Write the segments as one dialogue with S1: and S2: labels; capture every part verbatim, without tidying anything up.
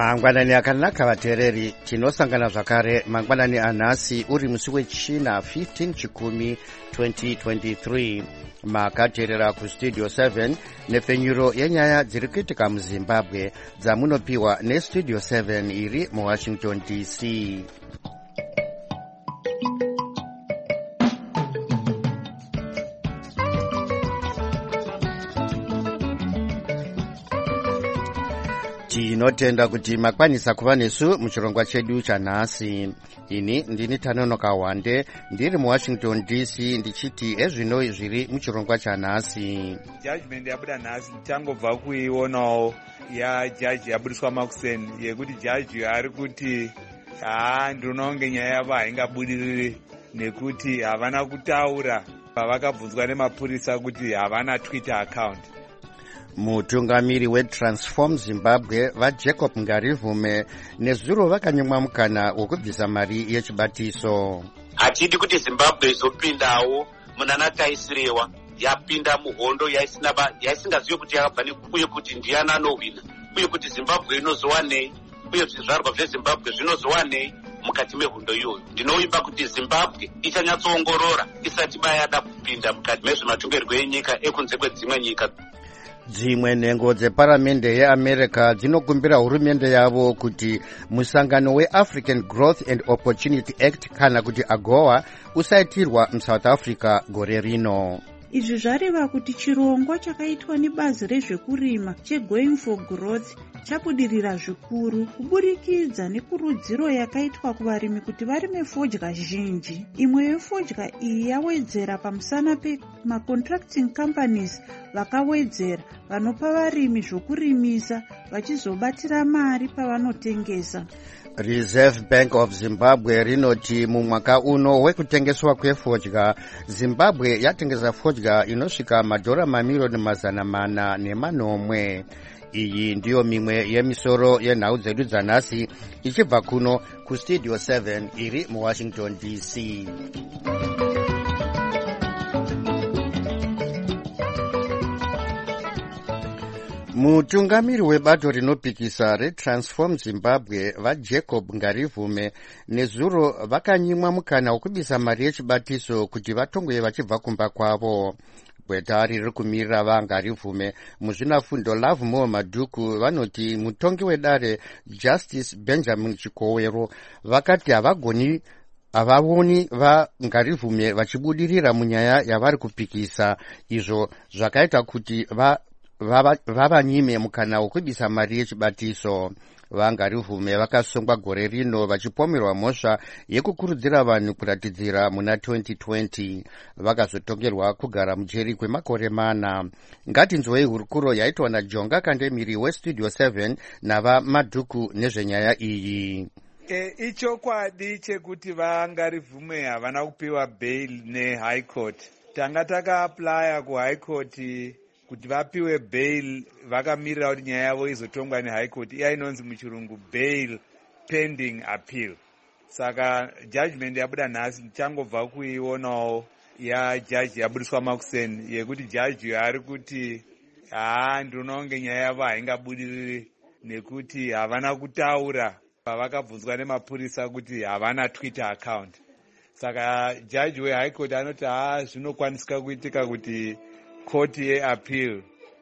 S1: mangwanani akanaka vateereri, tinosangana zvakare mangwanani anhasi uri musi wechina fifteen chikumi twenty twenty-three. Makateerera kustudio seven nepfenyuro yenyaya dziri kuitika muzimbabwe dzamunopiwa nestudio seven iri muwashington D C. Tinotenda kuti makwanisa kuva nesu muchirongwa chedu chanhasi. Ini ndini Tanonoka Wande ndiri muwashington D C ndichiti ezvino zviri muchirongwa chanhasi.
S2: Judgment yabuda nhasi tichangobva kuionawo yajaji yabudiswa makuseni yekuti jaji ari kuti haa ndinoonge nyaya yavo haingabudiriri nekuti havana kutaura pavakabvunzwa nemapurisa kuti havana Twitter account.
S1: Mutungamiri weTransform Zimbabwe vaJacob Ngarivume nezuro vakanyimwa mukana wokubvisa mari yechibatiso.
S3: Hatidi kuti Zimbabwe izopindawo munana taisirewa yapinda muhondo yaisingazivi kuti yakabva uye kuti ndiani anowina uye kuti Zimbabwe inozowanei uye zvizvarwa zveZimbabwe zvinozowanei mukati mehondo iyoyo. Ndinoimba kuti Zimbabwe ichanyatsoongorora isati bayada kupinda mukati mezvematongerwo enyika ekunze kwedzimwe nyika.
S1: Dzimwe nhengo dzeparamende yeAmerica dzinokumbira hurumende yavo kuti musangano weAfrican Growth and Opportunity Act kana kuti AGOA usaitirwa muSouth Africa gore rino.
S4: Izvi zvareva kuti chirongwa chakaitwa nebazi rezvekurima cheGoing for Growth chabudirira zvikuru kuburikidza nekurudziro yakaitwa kuvarimi kuti varime fodya zhinji. Imwe yefodya iyi yawedzera pamusana pemacontracting companies vakawedzera vanopa varimi zvokurimisa vachizobatira mari pavanotengesa.
S1: Reserve Bank of Zimbabwe rinoti mumwaka uno wekutengeswa kwefodya Zimbabwe yatengesa fodya inosvika madhora mamilioni mazana mana nemanomwe. Iyi ndiyo mimwe yemisoro yenhau dzedu dzanhasi ichibva kuno kustudio seven iri muwashington D C. Mutungamiri webato rinopikisa reTransform Zimbabwe vaJacob Ngarivume nezuro vakanyimwa mukana wokubisa mari yechibatiso kuti vatongwe vachibva kumba kwavo. Gweta riri kumirira vaNgarivume muzvinafundo Love More Madhuku vanoti mutongi wedare Justice Benjamin Chikowero vakati havagoni havavoni vaNgarivume vachibudirira munyaya yavari kupikisa, izvo zvakaita kuti va vavanyime mukana wokubisa mari yechibatiso. VaNgarivume vakasungwa gore rino vachipomerwa mhosva yekukurudzira vanhu kuratidzira muna twenty twenty. Vakazotongerwa kugara mujeri kwemakore mana. Ngatinzwei hurukuro yaitwa naJonga Kandemiri westudio seven nava Madhuku nezvenyaya iyi.
S2: E, ichokwadi chekuti vaNgarivume havana kupiwa bail neHigh Court. Tanga takaaplya kuHigh Court kuti vapiwe bail vakamirira kuti nyaya yavo izotongwa neHigh Court iya inonzi muchirungu bail pending appeal. Saka judgment yabuda nhasi tichangobva kuionawo yajaji yabudiswa makuseni yekuti jaji ari kuti haa ndinoonge nyaya yavo haingabudiriri nekuti havana kutaura pavakabvunzwa nemapurisa kuti havana Twitter account. Saka jaji weHigh Court anoti haa zvinokwanisika kuitika kuti koti yeappeal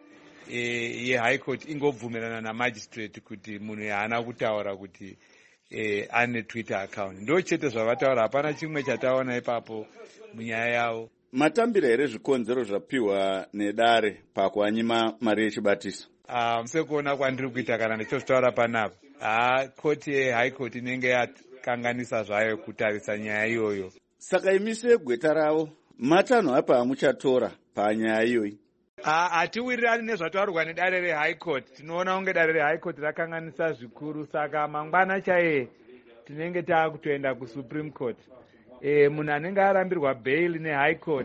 S2: e, yeHigh Court ingobvumirana namagistrate kuti munhu haana kutaura kuti e, ane Twitter account. Ndo chete zvavataura, hapana chimwe chataona ipapo munyaya yavo.
S5: Matambira here zvikonzero zvapiwa nedare pakuanyima mari yechibatiso?
S2: Ah, sekuona kwandiri kuita kana ndichozvitaura panapa. Ah, koti yeHigh Court inenge yakanganisa zvayo kutarisa nyaya iyoyo.
S5: Saka imi segweta ravo matanho apa amuchatora panyaya iyoyi?
S2: Hatiwirirani nezvataurwa nedare reHigh Court. Tinoona kunge dare reHigh Court rakanganisa zvikuru, saka mangwana chaiye tinenge taakutoenda kuSupreme Court. E, munhu anenge arambirwa bail neHigh Court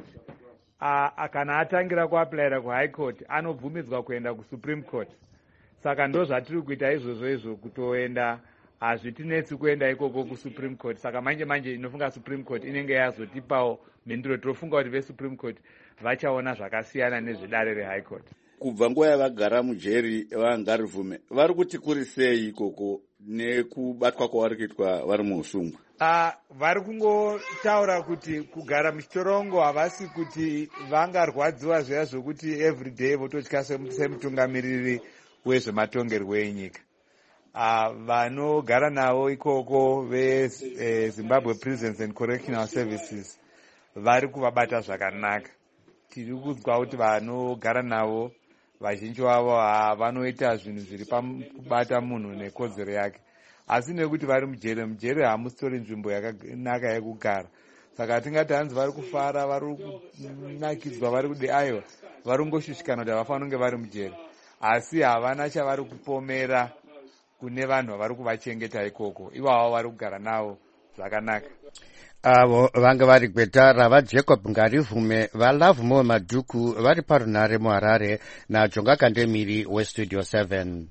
S2: a, kana atangira kuaplayira kuHigh Court anobvumidzwa kuenda kuSupreme Court. Saka ndo zvatiri kuita izvozvo izvo kutoenda, hazvitinetsi kuenda ikoko kuSupreme Court. Saka manje manje inofunga Supreme Court inenge yazotipawo mhinduro. Tofunga kuti veSupreme Court vachaona zvakasiyana nezvedare reHigh Court.
S5: kubva nguva yavagara mujeri vangarivume vari kuti kuri sei ikoko nekubatwa kwavari kuitwa vari muusungwa?
S2: Uh, vari kungotaura kuti kugara muchitorongo havasi kuti vangarwadziwa zviya zvokuti everyday vototya semutungamiriri wezvematongerwo enyika. Uh, vanogara navo ikoko vezimbabwe eh, prisons and correctional services vari kuvabata zvakanaka. Tiri kunzwa kuti vanogara navo vazhinji vavo vanoita zvinhu zviri pakubata munhu nekodzero yake, asi nekuti vari mujere mujere hamusitori nzvimbo yakanaka yekugara. Saka tingati hanzi vari kufara, vari kunakidzwa, vari kude aiwa, vari kungoshushikana kuti havafanira kunge vari mujere, asi havana chavari kupomera kune vanhu vavari kuvachengeta ikoko. Ivavo vari kugara navo zvakanaka.
S1: Avo vanga vari gweta ravaJacob Ngarivume vaLove More Madhuku vari parunare muHarare naJonga Kandemiri weStudio seven.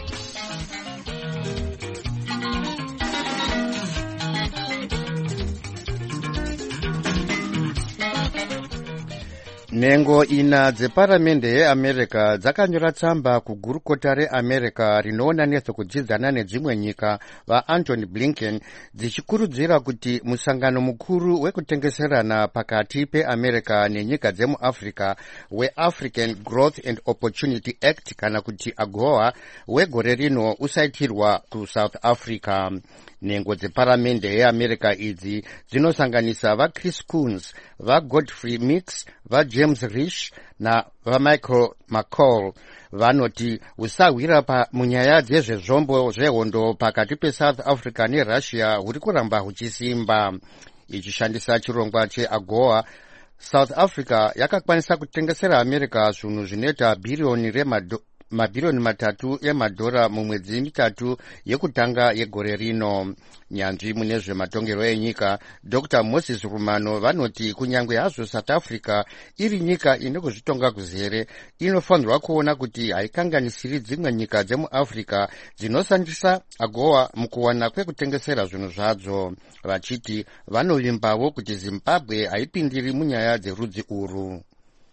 S1: Nhengo ina dzeparamende yeAmerica dzakanyora tsamba kugurukota reAmerica rinoona nezvekudzidzana nedzimwe nyika vaAntony Blinken dzichikurudzira kuti musangano mukuru wekutengeserana pakati peAmerica nenyika dzemuAfrica weAfrican Growth and Opportunity Act kana kuti AGOA wegore rino usaitirwa kuSouth Africa. Nhengo dzeparamende yeAmerica idzi dzinosanganisa vaChris Coons, vaGodfrey Mix, vaJames Risch na vaMichael McCall. Vanoti usawira pa munyaya dzezvezvombo zvehondo pakati peSouth Africa neRussia huri kuramba huchisimba. Ichishandisa chirongwa cheAGOA, South Africa yakakwanisa kutengesera America zvinhu zvinoita bhiriyoni remado mabhiriyoni matatu emadhora mumwedzi mitatu yekutanga yegore rino. Nyanzvi mune zvematongero enyika Doctor Moses Rumano vanoti kunyangwe hazvo South Africa iri nyika ine kuzvitonga kuzere, inofanirwa kuona kuti haikanganisiri dzimwe nyika dzemuAfrica dzinoshandisa AGOA mukuwana kwekutengesera zvinhu zvadzo, vachiti vanovimbawo kuti Zimbabwe haipindiri munyaya dzerudzi urwu.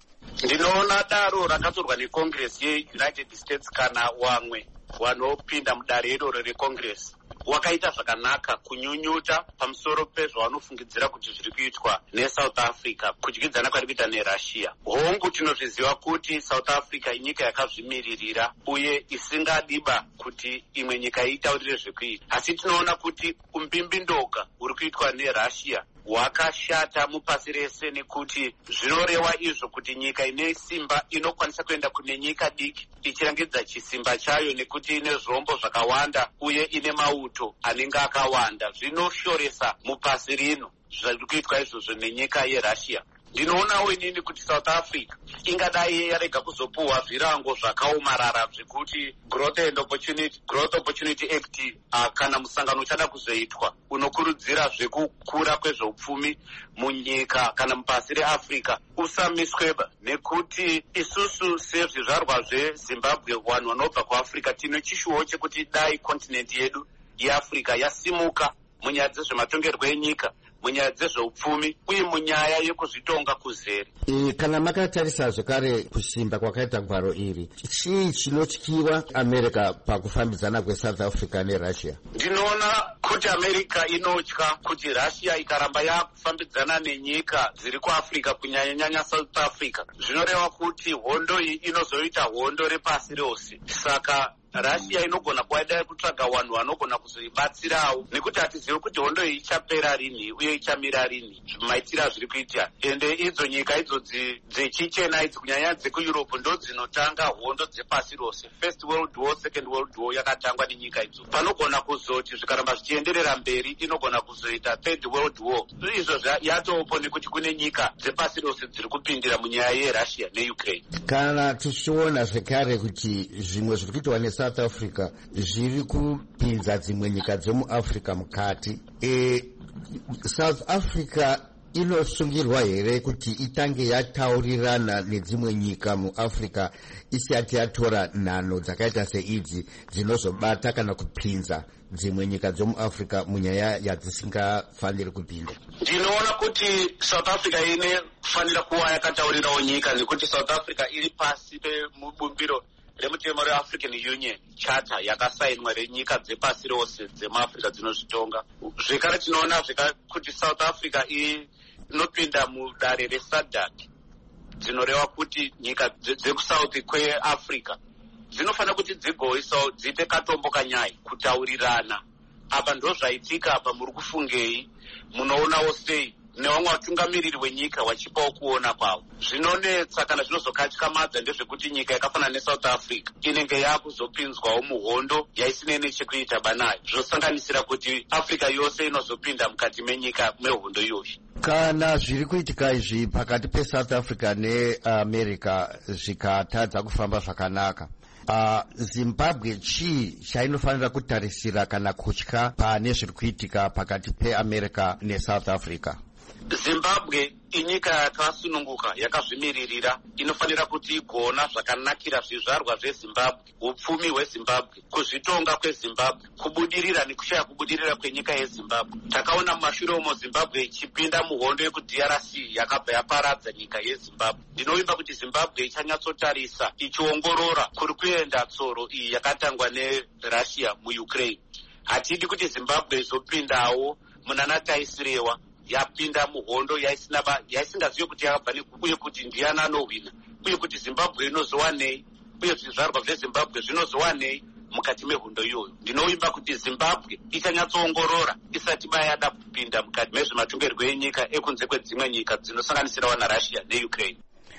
S3: Ndinoona daro rakatorwa neCongress yeUnited States kana wamwe vanopinda mudare iroro reCongress wakaita zvakanaka kunyunyuta pamusoro pezvavanofungidzira kuti zviri kuitwa neSouth Africa kudyidzana kwari kuita neRussia. Hongu tinozviziva kuti South Africa inyika yakazvimiririra uye isingadiba kuti imwe nyika itaurire zvekuita, asi tinoona kuti umbimbindoga uri kuitwa neRussia wakashata mupasi rese, nekuti zvinoreva izvo kuti nyika ine simba inokwanisa kuenda kune nyika diki ichirangidza chisimba chayo nekuti ine zvombo zvakawanda uye ine mauto anenge akawanda. Zvinoshoresa mupasi rino zviri kuitwa izvozvo nenyika yeRussia. Ndinoonawo inini kuti South Africa ingadai yarega kuzopuhwa zvirango zvakaomarara zvekuti Growth and Opportunity, Growth Opportunity Act uh, kana musangano uchada kuzoitwa unokurudzira zvekukura kwezveupfumi munyika kana mupasi reAfrica usamisweba, nekuti isusu sezvizvarwa zveZimbabwe vanhu vanobva kuAfrica tine chishuwo chekuti dai kontinenti yedu yeAfrica yasimuka munyaya dzezvematongerwo enyika, munyaya dzezveupfumi uye munyaya yekuzvitonga kuzere.
S6: E, kana makatarisa zvakare kusimba kwakaita gwaro iri, chii chinotyiwa America pakufambidzana kweSouth Africa neRussia?
S3: Ndinoona kuti America inotya kuti Russia ikaramba yakufambidzana nenyika dziri kuAfrica kunyanya-nyanya South Africa, zvinoreva kuti hondo iyi inozoita hondo repasi rose. Saka Russia inogona kuwada kutsvaga vanhu vanogona kuzoibatsirawo, nekuti hatizivi kuti hondo iyi ichapera rini uye ichamira rini maitira zviri kuita. Ende idzo nyika idzo dzechichena idzi kunyanya dzekuEurope ndo dzinotanga hondo dzepasi rose. First World War, Second World War yakatangwa nenyika idzo. Panogona kuzoti zvikaramba zvichienderera mberi inogona kuzoita Third World War. Izvo yatopo nekuti kune nyika dzepasi rose dziri kupindira munyaya yeRussia neUkraine.
S6: Kana tichiona zvekare kuti zvimwe zviri kuitwa neSouth Africa zviri kupinza dzimwe nyika dzemuAfrica mukati, e, South Africa inosungirwa here kuti itange yataurirana nedzimwe nyika muafrica isati yatora nhano dzakaita seidzi dzinozobata kana kupinza dzimwe nyika dzomuafrica munyaya yadzisingafaniri kupinda?
S3: Ndinoona kuti South Africa inofanira kuva yakataurirawo nyika, nekuti South Africa iri pasi pemubumbiro remutemo reAfrican Union Charter yakasainwa renyika dzepasi rose dzemuAfrica dzinozvitonga. Zvekare tinoona kuti South Africa inopinda mudare reSADC, dzinoreva kuti nyika dzekusouth kweAfrica dzinofanira kuti dzigoisawo dziite katombo kanyaya kutaurirana. Apa ndo zvaitika apa muri kufungei, munoonawo sei nevamwe vatungamiriri wenyika vachipawo kuona kwavo. Zvinonetsa kana zvinozokatyamadza ndezvekuti nyika yakafanana neSouth Africa inenge yakuzopinzwawo muhondo yaisine nechekuita banayo, zvosanganisira kuti Africa yose inozopinda mukati menyika mehondo iyoyo.
S1: Kana zviri kuitika izvi pakati peSouth Africa neAmerica zvikatadza kufamba zvakanaka, Uh, Zimbabwe chii chainofanira kutarisira kana kutya pane zviri kuitika pakati peAmerica neSouth Africa?
S3: Zimbabwe inyika yakasununguka yakazvimiririra, inofanira kuti igona zvakanakira zvizvarwa zveZimbabwe, upfumi hweZimbabwe, kuzvitonga kweZimbabwe, kubudirira nekushaya kubudirira kwenyika yeZimbabwe. Takaona mumashure umo Zimbabwe ichipinda muhondo yekuD R C yakabva yaparadza nyika yeZimbabwe. Ndinovimba kuti Zimbabwe ichanyatsotarisa ichiongorora kuri kuenda tsoro iyi yakatangwa neRussia muUkraine. Hatidi kuti Zimbabwe izopindawo munana taisirewa yapinda muhondo yaisingazivi kuti yakabva uye kuti ndiani anowina, uye kuti Zimbabwe inozowanei, uye zvizvarwa zveZimbabwe zvinozowanei mukati mehondo iyoyo. Ndinovimba kuti Zimbabwe ichanyatsoongorora isati bayada kupinda mukati mezvematongerwo enyika ekunze kwedzimwe nyika dzinosanganisirawo naRussia neUkraine.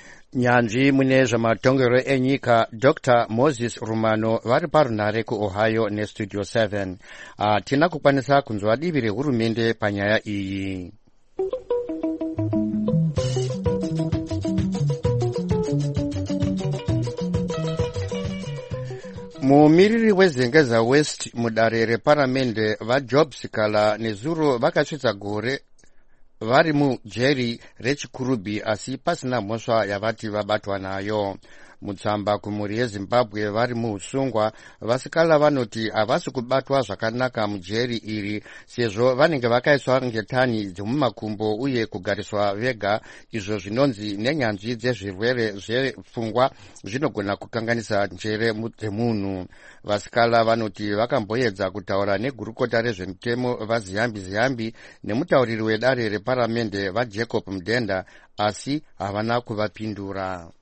S1: Nyanzvi mune zvematongerwo enyika Doctor Moses Rumano vari parunare kuOhio neStudio seven. Uh, tina kukwanisa kunzwa divi rehurumende panyaya iyi. Mumiriri wezengeza West mudare reparamende vaJob Sikala nezuro vakasvitsa gore vari mujeri rechikurubi asi pasina mhosva yavati vabatwa nayo. Mutsamba kumhuri yeZimbabwe vari muusungwa, Vasikala vanoti havasi kubatwa zvakanaka mujeri iri sezvo vanenge vakaiswa ngetani dzemumakumbo uye kugariswa vega, izvo zvinonzi nenyanzvi dzezvirwere zvepfungwa zvinogona kukanganisa njere dzemunhu. Vasikala vanoti vakamboedza kutaura negurukota rezvemutemo vaZiyambi Ziyambi nemutauriri wedare reparamende vaJacob Mdenda asi havana kuvapindura.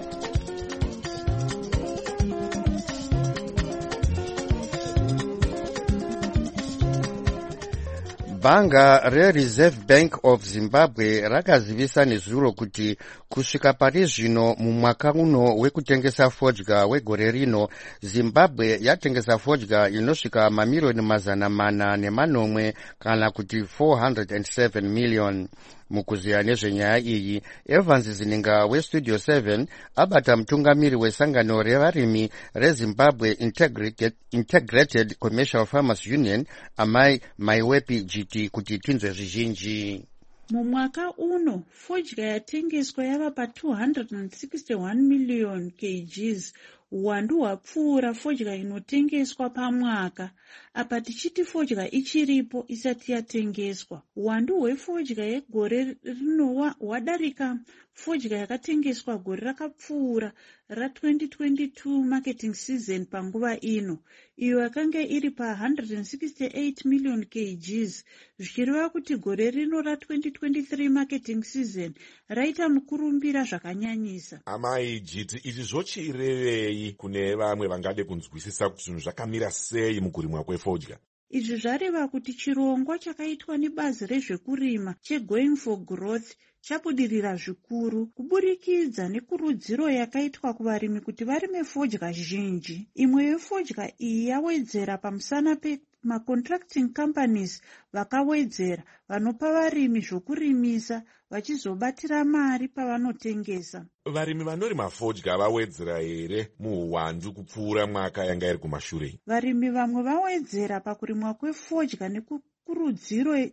S1: Bhanga reReserve Bank of Zimbabwe rakazivisa nezuro kuti kusvika pari zvino mumwaka uno wekutengesa fodya wegore rino, Zimbabwe yatengesa fodya inosvika mamilioni mazana mana nemanomwe kana kuti four hundred seven million. Mukuziya nezvenyaya iyi, Evans Zininga weStudio seven abata mutungamiri wesangano revarimi reZimbabwe Integrated, Integrated Commercial Farmers Union amai Maiwepi G T kuti tinzwe zvizhinji.
S4: Mumwaka uno, fodya yatengeswa yava pa two hundred sixty-one million kilograms, uwandu hwapfuura fodya inotengeswa pamwaka. Apa tichiti fodya ichiripo isati yatengeswa. Uwandu hwefodya yegore rino hwadarika fodya yakatengeswa gore rakapfuura ra twenty twenty-two marketing season panguva ino, iyo yakanga iri pa one hundred sixty-eight million kilograms, zvichireva kuti gore rino ra twenty twenty-three marketing season raita mukurumbira zvakanyanyisa.
S7: Amai Jiti, izvi zvochirevei kune vamwe vangade kunzwisisa kuti zvinhu zvakamira sei mukurimwa kwefodya?
S4: Izvi zvareva kuti chirongwa chakaitwa nebazi rezvekurima cheGoing for Growth chabudirira zvikuru kuburikidza nekurudziro yakaitwa kuvarimi kuti varime fodya zhinji. Imwe yefodya iyi yawedzera pamusana pe macontracting companies vakawedzera vanopa varimi zvokurimisa vachizobatira mari pavanotengesa.
S7: Varimi vanorima fodya vawedzera here muuwandu kupfuura mwaka yanga iri kumashure?
S4: Varimi vamwe vawedzera pakurimwa kwefodya nekurudziro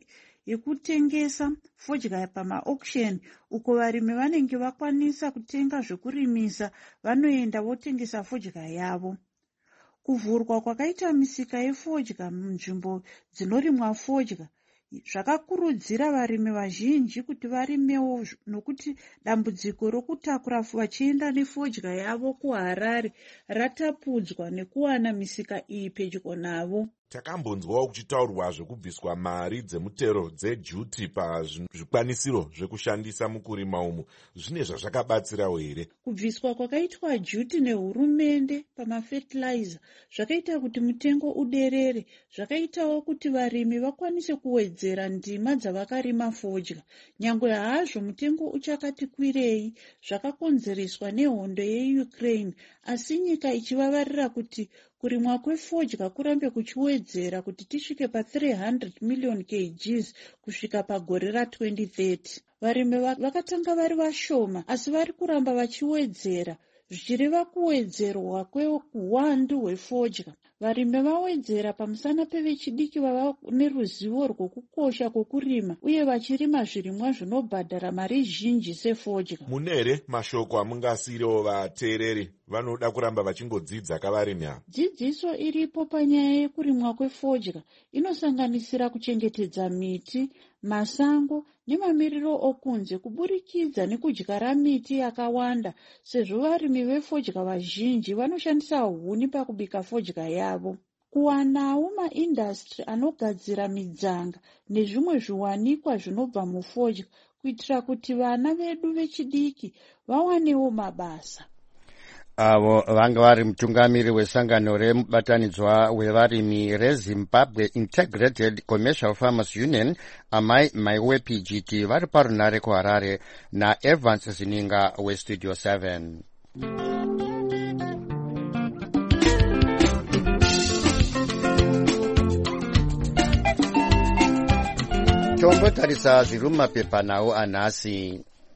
S4: yekutengesa fodya pama-auction, uko varimi vanenge vakwanisa kutenga zvokurimisa vanoenda votengesa fodya yavo. Kuvhurwa kwakaita misika yefodya munzvimbo dzinorimwa fodya zvakakurudzira varimi vazhinji kuti varimewo, nokuti dambudziko rokutakura vachienda nefodya yavo kuHarare ratapudzwa nekuwana misika iyi pedyo navo.
S7: Takambonzwawo kuchitaurwa zvekubviswa mari dzemutero dzejuti pazvikwanisiro zvekushandisa mukurima umu. Zvine zvazvakabatsirawo here?
S4: Kubviswa kwakaitwa juti nehurumende pamafertilizer zvakaita kuti mutengo uderere, zvakaitawo kuti varimi vakwanise kuwedzera ndima dzavakarima fodya. Nyangwe hazvo mutengo uchakati kwirei, zvakakonzereswa nehondo yeUkraine, asi nyika ichivavarira kuti kurimwa kwefodya kurambe kuchiwedzera kuti tisvike pa three hundred million kilograms kusvika pagore ra twenty thirty. Varimi vakatanga vari vashoma, asi vari kuramba vachiwedzera, zvichireva kuwedzerwa kweuwandu hwefodya. Varimi vawedzera pamusana pevechidiki vava neruzivo rwokukosha kwokurima uye vachirima zvirimwa zvinobhadhara mari zhinji sefodya.
S7: Mune here mashoko amungasiyirawo vateereri vanoda kuramba vachingodzidza kavarimi ava?
S4: Dzidziso iripo panyaya yekurimwa kwefodya inosanganisira kuchengetedza miti, masango nemamiriro okunze kuburikidza nekudyara miti yakawanda, sezvo varimi vefodya vazhinji vanoshandisa huni pakubika fodya yavo. Kuwanawo maindastri anogadzira midzanga nezvimwe zviwanikwa zvinobva mufodya kuitira kuti vana vedu vechidiki vawanewo mabasa.
S1: Avo vanga vari mutungamiri wesangano remubatanidzwa wevarimi reZimbabwe Integrated Commercial Farmers Union, Amai Maiwe P G T, vari parunare kuHarare naEvans Zininga weStudio seven. Tombotarisa zviri mumapepa nawo anhasi.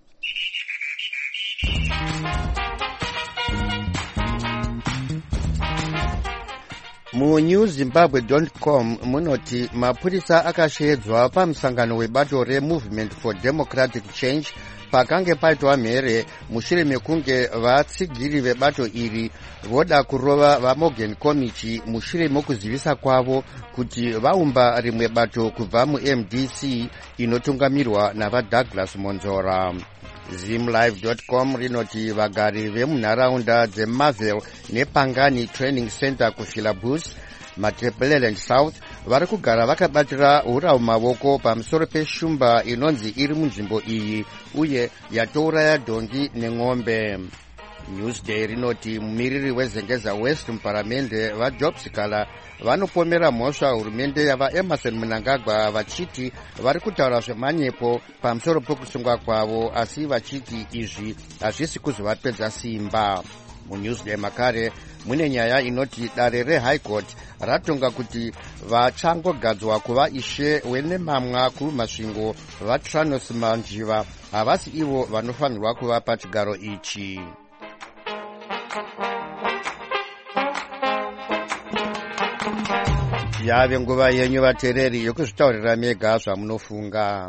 S1: Mu Zimbabwe dot com munoti mapurisa akashedzwa pamusangano webato reMovement for Democratic Change pakange paitwa mhere mushure mekunge vatsigiri vebato iri voda kurova vaMorgan Komichi mushure mokuzivisa kwavo kuti vaumba rimwe bato kubva muM D C inotungamirwa navaDouglas Monzora. Zimlive dot com rinoti vagari vemunharaunda dzeMarvel nePangani Training Center kuFilabus, Matabeleland South vari kugara vakabatira hura mumavoko pamusoro peshumba inonzi iri munzvimbo iyi uye yatouraya dhongi neng'ombe. Newsday rinoti mumiriri wezengeza West muparamende vaJobs Kala vanopomera mhosva hurumende yavaEmerson Mnangagwa vachiti vari kutaura zvemanyepo pamusoro pokusungwa kwavo, asi vachiti izvi hazvisi kuzovapedza simba. MuNewsday makare mune nyaya inoti dare reHigh Court ratonga kuti vachangogadzwa kuva ishe wenemamwa kumasvingo vaTranos Manjiva havasi ivo vanofanirwa kuva pachigaro ichi. Yave nguva yenyu vateereri yokuzvitaurira mega zvamunofunga.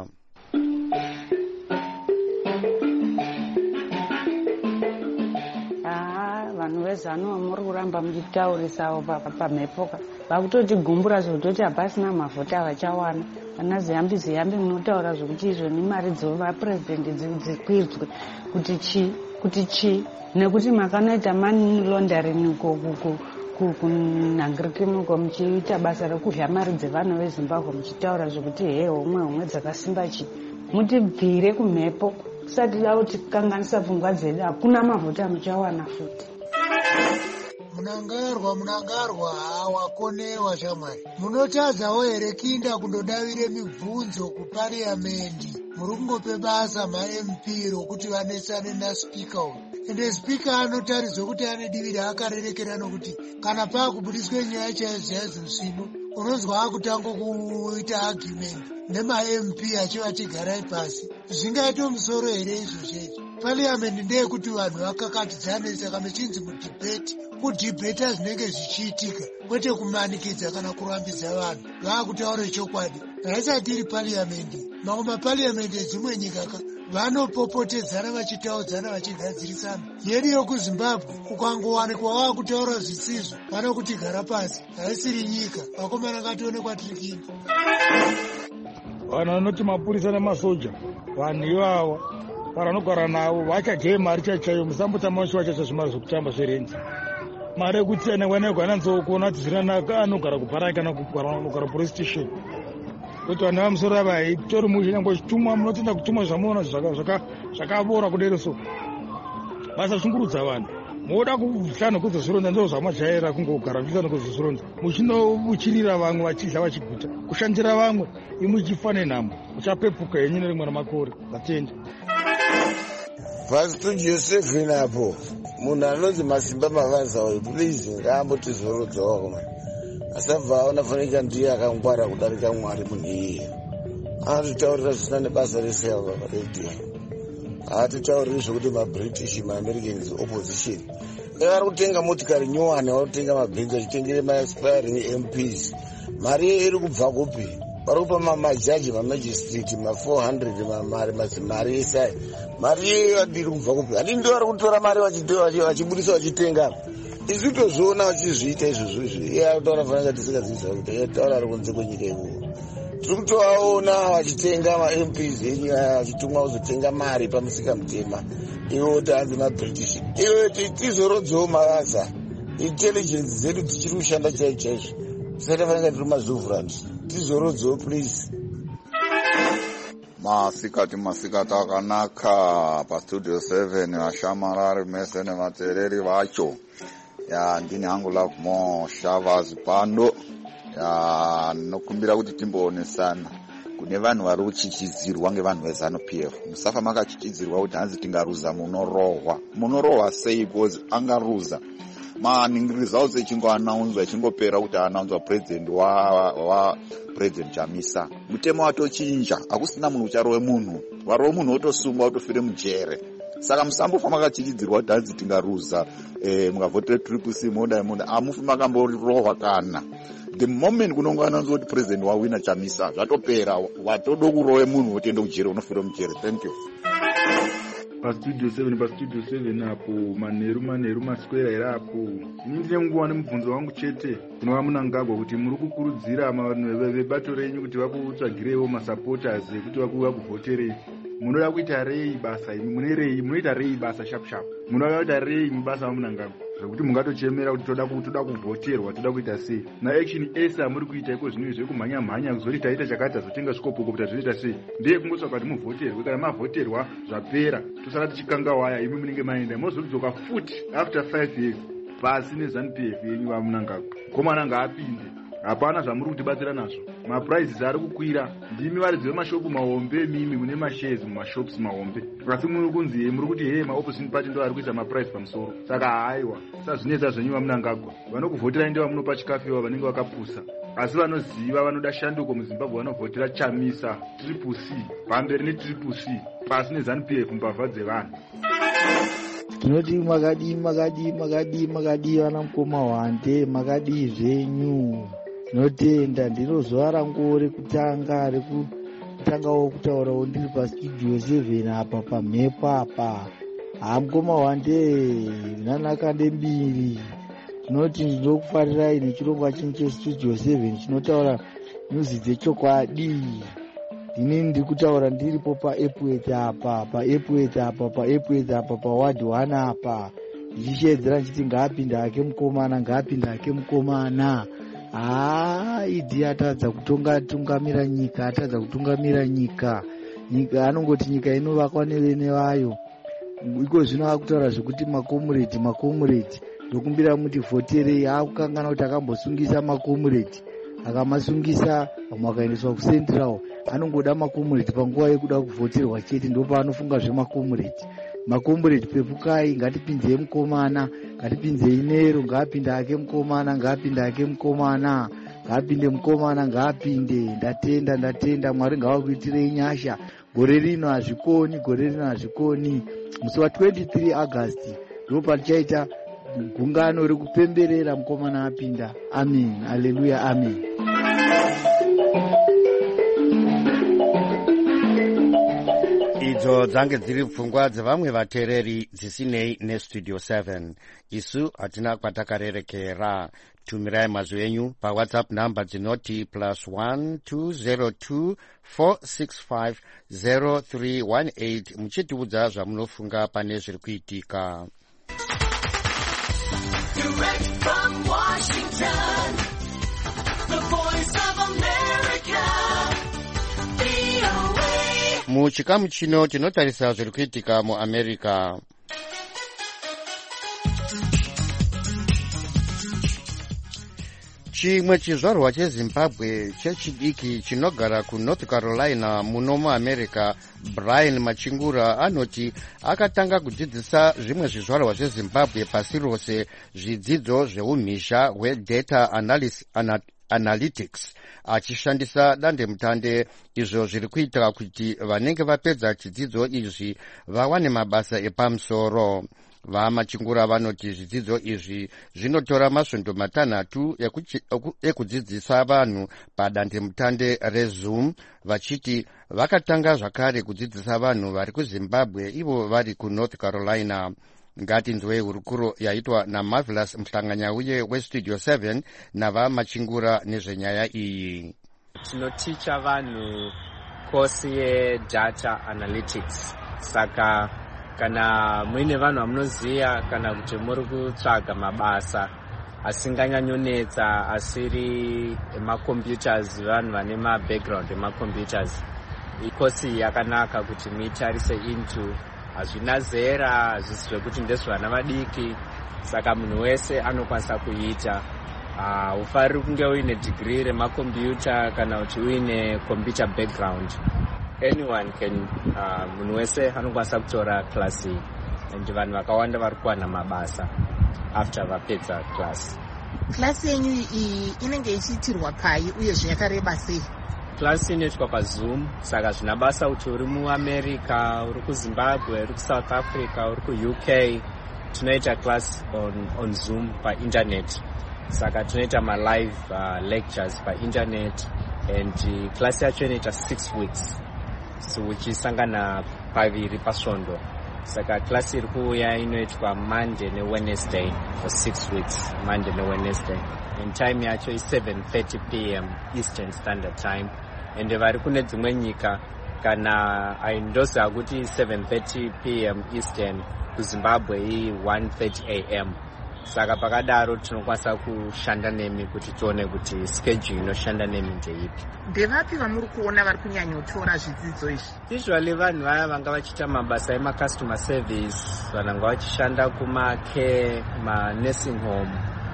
S8: Vanhu vezano muri kuramba muchitaurisawo pamhepoka vakutotigumbura zvekutoti hapasina mavhota vachawana. Vana ziyambi ziyambi munotaura zvokuti izvo nemari dzovapurezidendi dzikwidzwe kuti chi kuti chi nekuti makanoita mani laundering kunhangirikimiko muchiita basa rekudya mari dzevanhu veZimbabwe muchitaura zvokuti he homwe homwe dzakasimba chi mutibvire kumhepo kusati davo tikanganisa pfungwa dzedu hakuna mavhota muchawana futi.
S9: Munangarwa munangarwa hawakonewa shamwari. Munotadzawo here kinda kundodavire mibvunzo kupariamendi. Muri kungope basa maM P rokuti vanesane naspika uyu. Ende spika anotariswa kuti ane divi raakarerekera nokuti kana paakubudiswe nyaya chaidzo musino unonzwa akutanga kuita argument nemaM P achivati garai pasi. Zvingaita musoro here izvo checho? parliamendi ndeyekuti vanhu vakakatidzane, saka mechinzi mudhibheti. Kudhibheta zvinenge zvichiitika, kwete kumanikidza kana kurambidza vanhu. Vaakutaura chokwadi, haisati iri parliamendi. Mamwe mapariamendi edzimwe nyika vanopopotedzana vachitaudzana vachigadzirisana. Yedu yokuZimbabwe ukangowanikwa waakutaura zvisizvo vanokuti gara pasi. Haisiri nyika, vakomana ngatione kwatiri kuenda.
S10: Vanhu vanoti mapurisa nemasoja, vanhu ivava varanogara navo vachajei mari chaichayo. Musambotama vachiwa chacha zvimari zvokutamba zverenzi. Mari yekuti anekwanekwananzokuona kuti zviranaka anogara kupara kana kugara police station. Kuti vanhu vamusoro ava itori muchinyango chitumwa munotenda kutumwa zvamuona zvakabora kudero so. Basa shungurudza vanhu. Moda kushanda kuzozvironza ndo zvamajaira kungogara kushanda kuzozvironza. Muchinobuchirira vamwe vachidla vachiguta. Kushandira vamwe imuchifane nhamo. Uchapepuka yenyu nerimwe ramakore. Vatende.
S11: Pastor Joseph inapo. Munhu anonzi Masimba Mavanza uyu please ngaambotizorodzawo koma. Asabva aonafanika ndiye akangwara kudarika Mwari munhu iye. Atitaurira zvisina nebasa rese ava paredhiyo. Atitauriri zvokuti maBritish maAmericans opposition vari kutenga motikari nyowani, vari kutenga mabhenzi achitengere maaspiring M Ps. Mari iri kubva kupi? Vari kupa majaji mamajistrate ma four hundred mamari madzimari esai. Mari iyo adiri kubva kupi? Hadii ndo vari kutora mari vachibudisa vachitenga. Isu tozviona vachizviita izvozvo izvi. Iye arikutaura fanira tisingaziviza kuti iye taura ari kunze kwenyika ikoko. Tiri kutovaona vachitenga ma-M Ps enyu vachitumwa kuzotenga mari pamusika mutema. Ivo kuti hanzi maBritish. Ivo tizorodzawo mabasa. Intelligence dzedu dzichiri kushanda chaizvo chaizvo. Tisati fanira tiri mazovurandi. Tizorodzawo please.
S12: Masikati masikati akanaka pastudio seven vashamarari mese nevateereri vacho. Ya ndini hangu love more Shavas pano. Ya nokumbira kuti timboonesana. Kune vanhu vari kuchichizirwa ngevanhu veZanu P F. Musafa makachichizirwa kuti hanzi tingaruza munorohwa. Munorohwa sei because angaruza. Maning results echingoanaunzwa echingopera kuti anaunzwa president wa wa president Chamisa. Mutemo watochinja, akusina munhu ucharove munhu. Warove munhu otosungwa otofire mujere. Saka musambofa makachichidzirwa kuti hanzi tingaruza eh mukavhotera triple C moda moda amufi makamborirohwa kana. The moment kunongwananzwa kuti president wawina Chamisa zvatopera, watodo kurove munhu otenda kujere unofira mujere. Thank you.
S10: Pastudio seven pastudio seven apo manheru manheru maswera era apo. Ndine nguwa nemubvunzo wangu chete kunova Munangagwa kuti muri kukurudzira vanhu vebato renyu kuti vakutsvagirewo masupporters kuti vakuvhoterei. Munoda kuita rei basa imi mune rei munoita rei basa sharp sharp. Munoda kuita rei mubasa waMunangagwa zvekuti mungatochemera kuti toda kutoda kuvhoterwa toda kuita sei. Na action esa muri kuita iko zvinhu zvekumhanya mhanya kuzoti taita chakati zotenga svikopuko kuti zvinoita sei. Ndiye kungotsvaga kuti muvhoterwe kana mavhoterwa zvapera tosara tichikanga waya imi munenge maenda mozodzoka futi after five years pasi neZanu P F yenyu vaMunangagwa. Komana ngaapinde. Hapana zvamuri kutibatsira nazvo. Maprizes ari kukwira. Ndimi varidzi vemashopu mahombe mimi mune mashares mumashops mahombe. Asi muri kunzi he muri kuti he maopposition party ndo ari kuisa maprice pamusoro. Saka haiwa sazvinetsa zvenyu vaMunangagwa. Vanokuvhoterai ndivo vamunopa chikafu ivo vanenge vakapusa. Asi vanoziva vanoda shanduko muZimbabwe vanovhotera Chamisa triple C pamberi netriple C pasi neZanu P F mbavha dzevanhu.
S13: Tinoti makadi makadi makadi makadi vana mukoma wande makadi zvenyu. Notenda ndiro zuva rangu rekutanga rekutangawo kutaurawo ndiri pastudio seven apa pamhepo apa. Hamukoma wande nanakande mbiri. Tinoti ndinokufarirai nechirongwa chinhu chestudio seven chinotaura nyuzi dzechokwadi. Ini ndiri kutaura ndiripo paEpwet apa paEpwet apa paEpwet apa paward one apa ndichishedzera nchiti ngaapinda hake mukomana ngaapinda hake mukomana. Ah, idhi atadza kutonga tungamira nyika atadza kutungamira nyika. Nyika anongoti nyika inovakwa nevene vayo. Iko zvino akutaura zvekuti makomureti makomureti ndokumbira muti vhoterei akukangana kuti akambosungisa makomureti akamasungisa vamwe akaendeswa kuCentral. Anongoda makomureti panguva yekuda kuvhoterwa chete ndo paanofunga zvemakomureti. Makomureti pepukai ngatipinzei mukomana ngatipinzei nero ngaapinda hake mukomana ngaapinda hake mukomana ngaapinde mukomana ngaapinde. Ndatenda ndatenda Mwari ngavakuitirei nyasha gore rino hazvikoni, gore rino hazvikoni. Musi wa-twenty-three August ndipo patichaita gungano rekupemberera mukomana apinda. Amen, haleluya, amen.
S1: Idzo dzange dziri pfungwa dzevamwe vateereri dzisinei nestudio seven. Isu hatina kwatakarerekera. Tumirai mazwi enyu pawhatsapp namba dzinoti plus one two zero two four six five zero three one eight muchitiudza zvamunofunga pane zviri kuitika.
S14: Direct from Washington, the voice of America, V O A.
S1: Muchikamu chino tinotarisa zviri kuitika muAmerica. Chimwe chizvarwa cheZimbabwe chechidiki chinogara kuNorth Carolina muno muAmerica, Brian Machingura, anoti akatanga kudzidzisa zvimwe zvizvarwa zveZimbabwe pasi rose zvidzidzo zveumhizha hwedata analytics achishandisa dandemutande. Izvo zviri kuita kuti vanenge vapedza chidzidzo izvi vawane mabasa epamusoro. VaMachingura vanoti zvidzidzo izvi zvinotora masvondo matanhatu ekudzidzisa vanhu padandemutande reZoom, vachiti vakatanga zvakare kudzidzisa vanhu vari kuZimbabwe ivo vari kuNorth Carolina. Ngatinzwei hurukuro yaitwa naMarvelous Mhlanganyauye weStudio seven navaMachingura nezvenyaya iyi.
S15: Tinoticha vanhu kosi yedata analytics, saka kana muine vanhu vamunoziya kana kuti muri kutsvaga mabasa asinganyanyonetsa asiri emacomputers, vanhu vane mabackground emacomputers, ikosi yakanaka kuti muitarise into. Hazvina zera, hazvisi zvekuti ndezvevana vadiki, saka munhu wese anokwanisa kuita. Uh, ufariri kunge uine degree remakombiyuta kana kuti uine computer background. Anyone can, uh, munhu wese anokwanisa kutora klasi iyi, and vanhu vakawanda vari kuwana mabasa after vapedza klasi.
S16: Klasi yenyu iyi inenge ichiitirwa pai uyezve yakareba sei?
S15: Klasi inoitwa paZoom, saka zvina basa kuti uri muAmerica, uri kuZimbabwe, uri kuSouth Africa, uri kuU K, tinoita klasi on, on Zoom painternet. Saka tunoita ma-live uh, lectures painternet, and uh, klasi yacho inoita six weeks. So uchisangana paviri pasvondo. Saka klasi iri kuuya inoitwa Monday neWednesday for six weeks, Monday neWednesday. And time yacho is seven thirty p m Eastern Standard Time. And vari kune dzimwe nyika kana aindoza kuti seven thirty p m Eastern, kuZimbabwe i one thirty a m Saka pakadaro tinokwanisa kushanda nemi kuti tione kuti schedule inoshanda nemi ndeipi.
S16: Ndevapi vamuri kuona vari kunyanyotora zvidzidzo izvi?
S15: Usually vanhu vaya vanga vachiita mabasa ema-customer service, vananga vachishanda kuma-care, ma-nursing home,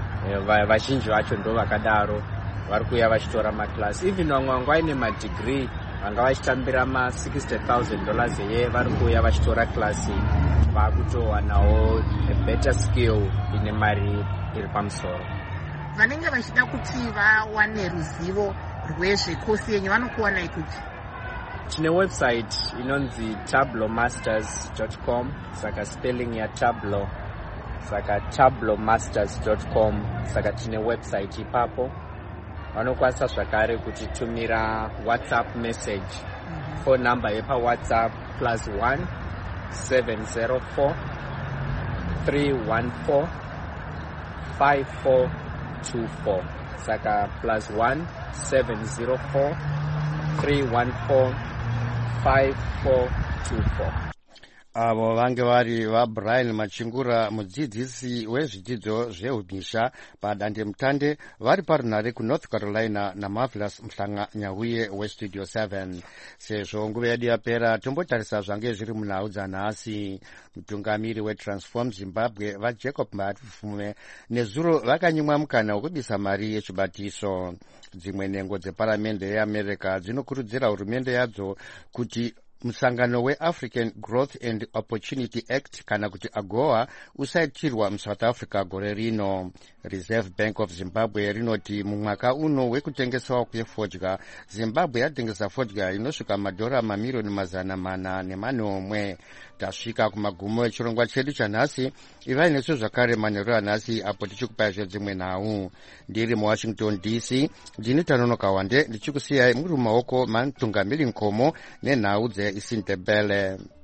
S15: vazhinji vacho ndo vakadaro vari kuuya vachitora maklasi. Even vamwe vanga vaine madegree vanga vachitambira ma-sixty thousand dollars a year, vari kuuya vachitora klasi, vakutowanawo a better skill ine mari iri pamusoro.
S16: Vanenge vachida kuti vawane ruzivo rwezvekosi yenyu vanokuwana ikuti?
S15: Tine website inonzi tableau masters dot com, saka spelling ya tableau, saka tableau masters dot com, saka tine website ipapo. Vanokwanisa zvakare kuti tumira WhatsApp message. Mm-hmm. Phone number yepa WhatsApp plus one seven zero four three one four five four two four. Saka plus one seven zero four three one four five four two four.
S1: Avo vange vari vaBrian Machingura, mudzidzisi wezvidzidzo zveumhizha padandemutande, vari parunhare kuNorth Carolina, naMarvelous Mhlanganyauye weStudio seven. Sezvo nguva yedu yapera, tombotarisa zvange zviri munhau dzanhasi. Mutungamiri weTransform Zimbabwe vaJacob Mbafume nezuro vakanyimwa mukana wekubisa mari yechibatiso. Dzimwe nhengo dzeparamende yeAmerica dzinokurudzira hurumende yadzo kuti musangano weAfrican Growth and Opportunity Act kana kuti AGOA usaitirwa muSouth Africa gore rino. Reserve Bank of Zimbabwe rinoti mumwaka uno wekutengeswa kwefodya Zimbabwe yatengesa fodya inosvika madhora mamilioni mazana mana nemanomwe. Tasvika kumagumo echirongwa chedu chanhasi. Ivai nesu zvakare manheru anhasi apo tichikupai zvedzimwe nhau. Ndiri muWashington D C ndini Tanonoka Wande ndichikusiyai muri mumaoko mamutungamiri Nkomo nenhau dzeIsindebele.